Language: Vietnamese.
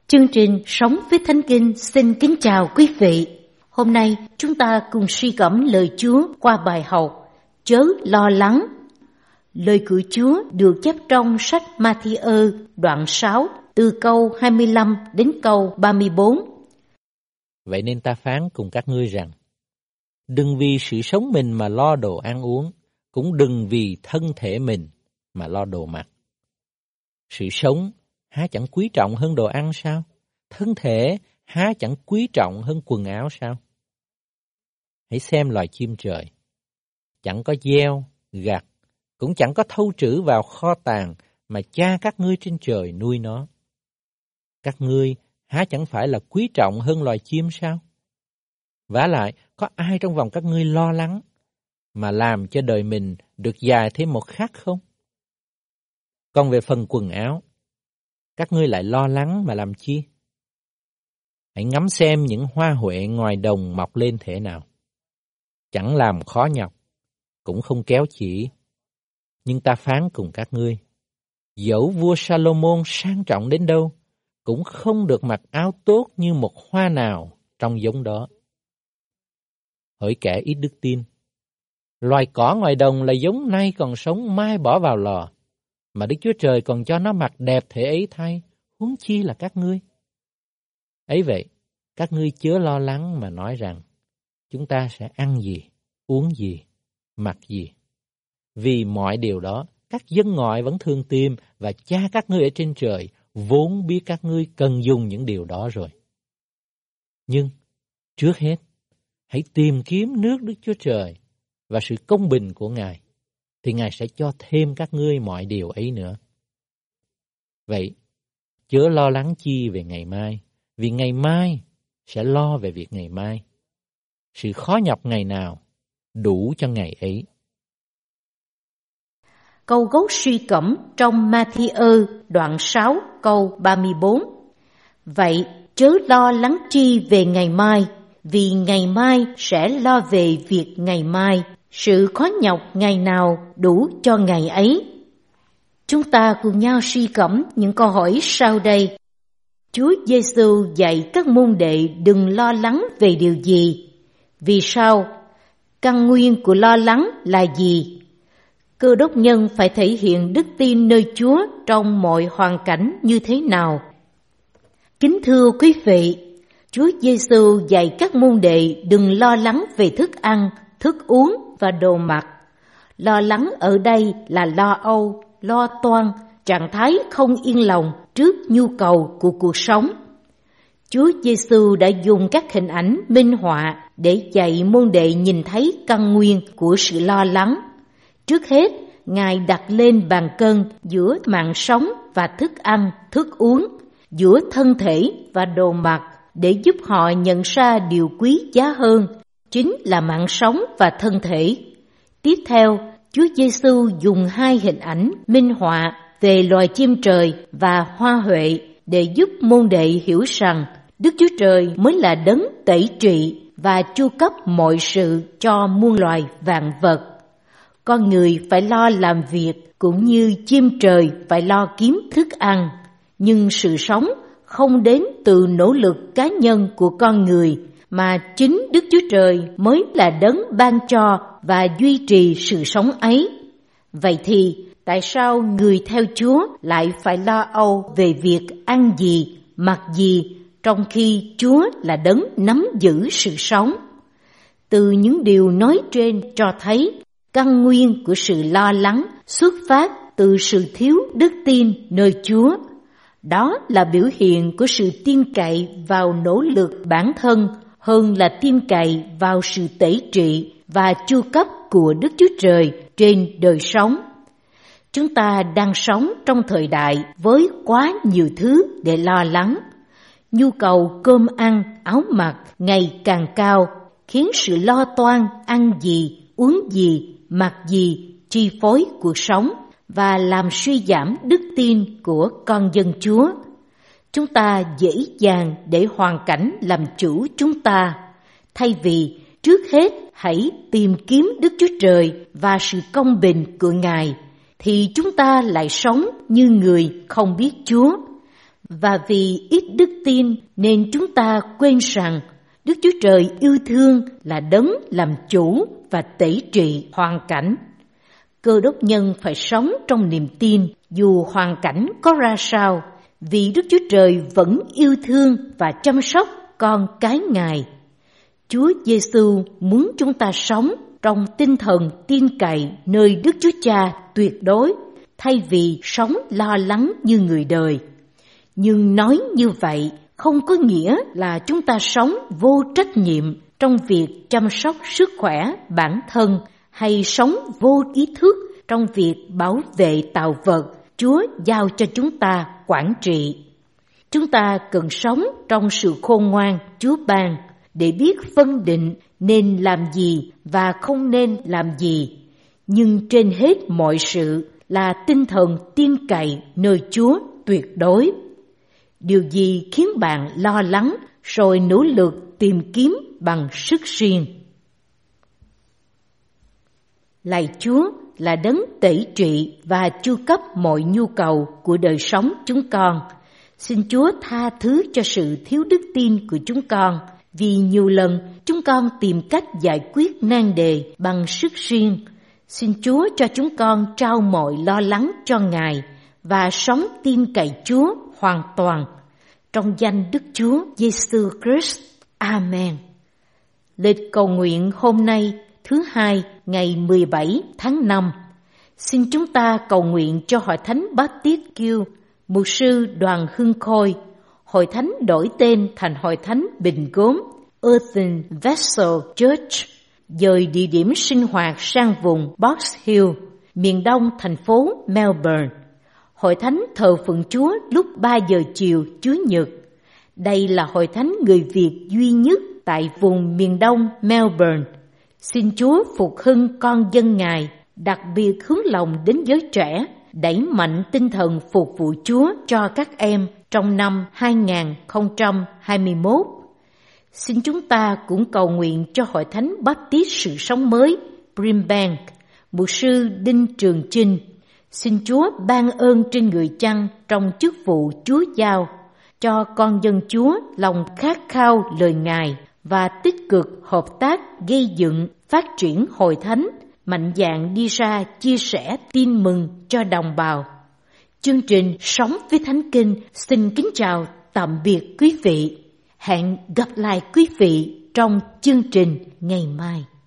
Chương trình Sống với Thánh Kinh xin kính chào quý vị. Hôm nay chúng ta cùng suy gẫm lời Chúa qua bài học Chớ lo lắng. Lời của Chúa được chép trong sách Ma-thi-ơ đoạn 6 từ câu 25 đến câu 34. Vậy nên ta phán cùng các ngươi rằng, đừng vì sự sống mình mà lo đồ ăn uống, cũng đừng vì thân thể mình mà lo đồ mặc. Sự sống há chẳng quý trọng hơn đồ ăn sao? Thân thể há chẳng quý trọng hơn quần áo sao? Hãy xem loài chim trời, chẳng có gieo, gặt, cũng chẳng có thâu trữ vào kho tàng, mà Cha các ngươi trên trời nuôi nó. Các ngươi há chẳng phải là quý trọng hơn loài chim sao? Vả lại, có ai trong vòng các ngươi lo lắng mà làm cho đời mình được dài thêm một khắc không? Còn về phần quần áo, các ngươi lại lo lắng mà làm chi? Hãy ngắm xem những hoa huệ ngoài đồng mọc lên thế nào. Chẳng làm khó nhọc, cũng không kéo chỉ. Nhưng ta phán cùng các ngươi, dẫu vua Salomon sang trọng đến đâu, cũng không được mặc áo tốt như một hoa nào trong giống đó. Hỡi kẻ ít đức tin, loài cỏ ngoài đồng là giống nay còn sống mai bỏ vào lò, mà Đức Chúa Trời còn cho nó mặc đẹp thể ấy thay, huống chi là các ngươi. Ấy vậy, các ngươi chớ lo lắng mà nói rằng, chúng ta sẽ ăn gì, uống gì, mặc gì. Vì mọi điều đó, các dân ngoại vẫn thường tìm, và Cha các ngươi ở trên trời vốn biết các ngươi cần dùng những điều đó rồi. Nhưng, trước hết, hãy tìm kiếm nước Đức Chúa Trời và sự công bình của Ngài, thì Ngài sẽ cho thêm các ngươi mọi điều ấy nữa. Vậy, chớ lo lắng chi về ngày mai, vì ngày mai sẽ lo về việc ngày mai. Sự khó nhọc ngày nào đủ cho ngày ấy. Câu gốc suy gẫm trong Ma-thi-ơ đoạn 6 câu 34. Vậy chớ lo lắng chi về ngày mai, vì ngày mai sẽ lo về việc ngày mai. Sự khó nhọc ngày nào đủ cho ngày ấy. Chúng ta cùng nhau suy gẫm những câu hỏi sau đây. Chúa Giêsu dạy các môn đệ đừng lo lắng về điều gì? Vì sao? Căn nguyên của lo lắng là gì? Cơ đốc nhân phải thể hiện đức tin nơi Chúa trong mọi hoàn cảnh như thế nào? Kính thưa quý vị, Chúa Giêsu dạy các môn đệ đừng lo lắng về thức ăn, thức uống và đồ mặc. Lo lắng ở đây là lo âu, lo toan, trạng thái không yên lòng trước nhu cầu của cuộc sống. Chúa Giêsu đã dùng các hình ảnh minh họa để dạy môn đệ nhìn thấy căn nguyên của sự lo lắng. Trước hết, Ngài đặt lên bàn cân giữa mạng sống và thức ăn, thức uống, giữa thân thể và đồ mặc để giúp họ nhận ra điều quý giá hơn, chính là mạng sống và thân thể. Tiếp theo, Chúa Giêsu dùng hai hình ảnh minh họa về loài chim trời và hoa huệ để giúp môn đệ hiểu rằng Đức Chúa Trời mới là đấng tẩy trị và chu cấp mọi sự cho muôn loài vạn vật. Con người phải lo làm việc cũng như chim trời phải lo kiếm thức ăn, nhưng sự sống không đến từ nỗ lực cá nhân của con người, mà chính Đức Chúa Trời mới là đấng ban cho và duy trì sự sống ấy. Vậy thì, tại sao người theo Chúa lại phải lo âu về việc ăn gì, mặc gì, trong khi Chúa là đấng nắm giữ sự sống? Từ những điều nói trên cho thấy, căn nguyên của sự lo lắng xuất phát từ sự thiếu đức tin nơi Chúa. Đó là biểu hiện của sự tin cậy vào nỗ lực bản thân hơn là tin cậy vào sự tẩy trị và chu cấp của Đức Chúa Trời trên đời sống. Chúng ta đang sống trong thời đại với quá nhiều thứ để lo lắng. Nhu cầu cơm ăn, áo mặc ngày càng cao, khiến sự lo toan ăn gì, uống gì, mặc gì chi phối cuộc sống và làm suy giảm đức tin của con dân Chúa. Chúng ta dễ dàng để hoàn cảnh làm chủ chúng ta, thay vì trước hết hãy tìm kiếm Đức Chúa Trời và sự công bình của Ngài, thì chúng ta lại sống như người không biết Chúa. Và vì ít đức tin nên chúng ta quên rằng Đức Chúa Trời yêu thương là đấng làm chủ và tẩy trị hoàn cảnh. Cơ đốc nhân phải sống trong niềm tin dù hoàn cảnh có ra sao, vì Đức Chúa Trời vẫn yêu thương và chăm sóc con cái Ngài. Chúa Giêsu muốn chúng ta sống trong tinh thần tin cậy nơi Đức Chúa Cha tuyệt đối, thay vì sống lo lắng như người đời. Nhưng nói như vậy không có nghĩa là chúng ta sống vô trách nhiệm trong việc chăm sóc sức khỏe bản thân, hay sống vô ý thức trong việc bảo vệ tạo vật Chúa giao cho chúng ta quản trị. Chúng ta cần sống trong sự khôn ngoan Chúa ban để biết phân định nên làm gì và không nên làm gì. Nhưng trên hết mọi sự là tinh thần tin cậy nơi Chúa tuyệt đối. Điều gì khiến bạn lo lắng rồi nỗ lực tìm kiếm bằng sức riêng? Lạy Chúa là đấng tẩy trị và chu cấp mọi nhu cầu của đời sống chúng con. Xin Chúa tha thứ cho sự thiếu đức tin của chúng con, vì nhiều lần chúng con tìm cách giải quyết nan đề bằng sức riêng. Xin Chúa cho chúng con trao mọi lo lắng cho Ngài và sống tin cậy Chúa hoàn toàn. Trong danh Đức Chúa Giêsu Christ. Amen. Lịch cầu nguyện hôm nay thứ Hai ngày 17 tháng 5. Xin chúng ta cầu nguyện cho Hội Thánh Baptist Kêu, Mục sư Đoàn Hưng Khôi, Hội Thánh đổi tên thành Hội Thánh Bình Gốm Earthen Vessel Church, dời địa điểm sinh hoạt sang vùng Box Hill, miền đông thành phố Melbourne. Hội Thánh thờ phượng Chúa lúc 3 giờ chiều Chủ nhật. Đây là Hội Thánh người Việt duy nhất tại vùng miền đông Melbourne. Xin Chúa phục hưng con dân Ngài, đặc biệt hướng lòng đến giới trẻ, đẩy mạnh tinh thần phục vụ Chúa cho các em trong năm 2021. Xin chúng ta cũng cầu nguyện cho Hội Thánh Baptist Sự Sống Mới Brimbank, Mục sư Đinh Trường Chinh. Xin Chúa ban ơn trên người chăn trong chức vụ Chúa giao, cho con dân Chúa lòng khát khao lời Ngài và tích cực hợp tác gây dựng, phát triển Hội Thánh, mạnh dạn đi ra chia sẻ tin mừng cho đồng bào. Chương trình Sống với Thánh Kinh xin kính chào tạm biệt quý vị. Hẹn gặp lại quý vị trong chương trình ngày mai.